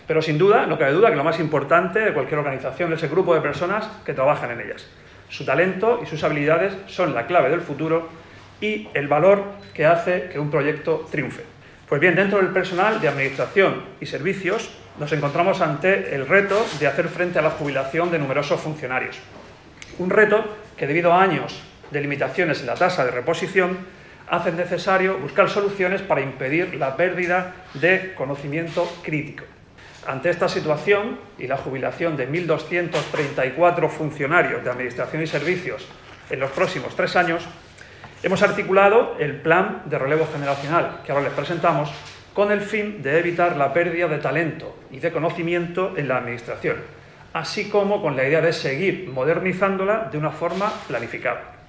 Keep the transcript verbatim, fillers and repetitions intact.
Pero sin duda, no cabe duda que lo más importante de cualquier organización es el grupo de personas que trabajan en ellas. Su talento y sus habilidades son la clave del futuro y el valor que hace que un proyecto triunfe. Pues bien, dentro del personal de administración y servicios nos encontramos ante el reto de hacer frente a la jubilación de numerosos funcionarios. Un reto que, debido a años de limitaciones en la tasa de reposición, hace necesario buscar soluciones para impedir la pérdida de conocimiento crítico. Ante esta situación y la jubilación de mil doscientos treinta y cuatro funcionarios de Administración y Servicios en los próximos tres años, hemos articulado el Plan de Relevo Generacional que ahora les presentamos con el fin de evitar la pérdida de talento y de conocimiento en la Administración, así como con la idea de seguir modernizándola de una forma planificada.